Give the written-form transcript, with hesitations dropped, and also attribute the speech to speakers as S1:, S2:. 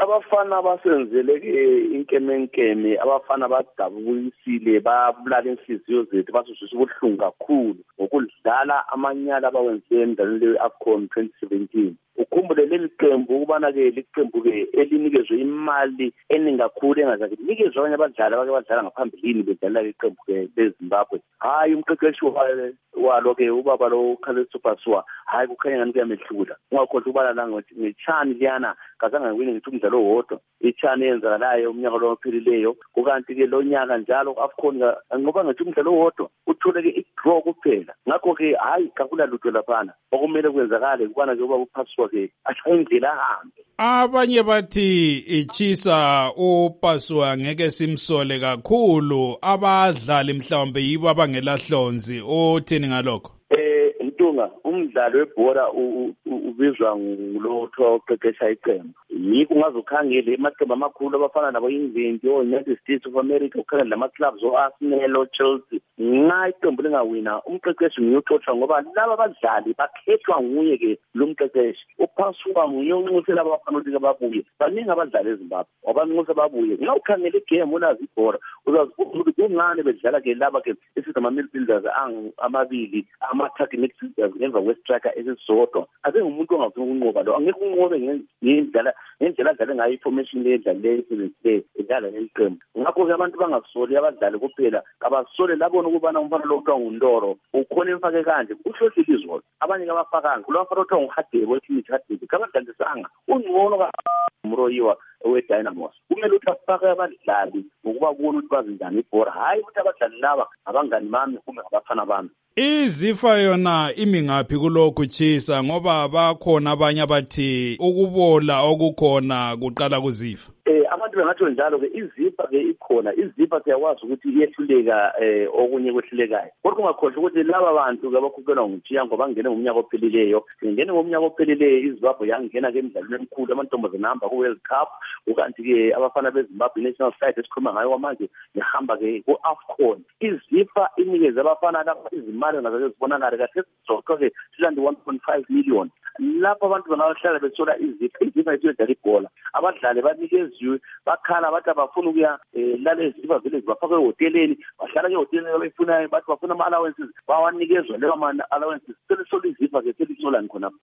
S1: abafana basenzele inkemenkeme, abafana badabukisile, babulala inhliziyo zethu, basuzisa ubuhlungu kakhulu ngokudlala amanyala abawenziwe emdlalweni we-AFCON 2017. Ukhumbule leli qembu ukubana-ke liqembu-ke elinikezwe imali eningi kakhulu engazake nikezwe abanye abadlali abake badlala ngaphambilini bedlalela iqembu-ke leZimbabwe. Hhayi umqeqeshi walo-ke ubaba lo Khalesi Phasuwa, hhayi kukhanya ngani kuyamehlula. Ungakhohlwa ukubala la ngechani liyana kazange ngiwine ngithi umdlalo owodwa, ichani eyenzakalayo umnyaka lo ophelileyo, kukanti-ke lo nyaka njalo ku-AFCON ngoba ngithi umdlalo owodwa uthole-ke i-draw kuphela. Ngakho-ke hhayi kakula lutho laphana okumele kwenzakale kubana-ke ubaba uPhasuwa-ke ashaye indlela ahambe.
S2: Abanye bathi ichisa uPhasuwa ngeke simsole kakhulu, abadlali mhlawumbe yibo abangelahlonzi. Uthini ngalokho?
S1: Ntunga, umdlalo webhola ubizwa ngulo othiwa uqeqesha iqembu. Yiko ungazokhangela amaqembu amakhulu abafana nabo England, o-United States of America, ukhangela lama-clubs o-Arsenal, o-Chelsea. Nxa iqembu lingawina umqeqeshi nguyoxoxa ngoba laba abadlali bakhethwa nguye-ke lo mqeqeshi. uPhasuwa nguye onxusela abafana ukuthi babuye. Baningi abadlali eZimbabwe wabanxusa babuye. Nxa ukhangela igame ulazi ibhola uzazibona ukuthi kungani bedlala-ke laba-ke esithi ama-midfielders amabili, ama-attacking midfielders ngemva kwe-striker esisodwa. Asengumuntu ongafuna ukunqoba lo, angeke unqobe ngendlela adlale ngayo i-formation le edlalileyo isebenzile edlala leli qembu. Ngakho-ke abantu bangasoli abadlali kuphela, abasole labona ukubana umfana lo kuthiwa nguNdoro ukhona emfake kanje uhlose ilizwe. Abanye abafakanga kulo mfana kuthiwa nguHadebe weThimithi Hadebe kabadlalisanga ungcono kaMroyiwa we-Dynamos. Kumele ukuthi afake abadlali ngokubabona ukuthi bazi njani ibhora, hhayi ukuthi abadlali laba abangani bami kumbe abafana bami.
S2: Izifa yona imi ngaphi kulokhu chisa, ngoba bakhona abanye abathi ukubola okukhona kuqala kuzifa?
S1: Abantu bengatsho njalo-ke izifa-ke ikhona. Izifa siyakwazi ukuthi iyehluleka okunye kwehlulekayo. Kodwa ungakhohlwa ukuthi laba bantu-ke abakhokhelwa ngutshiya ngoba ngene ngomnyaka ophelileyo. Ngene ngomnyaka ophelileyo iZimbabwe yangena-ke emidlalweni emikhulu, amantombazane ahamba ku-World Cup, ukanti-ke abafana beZimbabwe national side esikhuluma ngayo kwamanje ihamba-ke ku-AFCON. Izifa inikeze abafana laba izimali engazake zibonakale kahle sizoxoxe silande 1.5 million. Lapho abantu bangahlala besola izifa isiyodlala ibhola. Abadlali banikeziwe bakhala bathi abafuna ukuya lale izifa vele zibafake ehoteleni, bahlala ehoteleni abayifunayo, bathi bafuna ama-allowances bawanikezwa leyo ama-allowances. Selisola izifa-ke selisolani khonapho.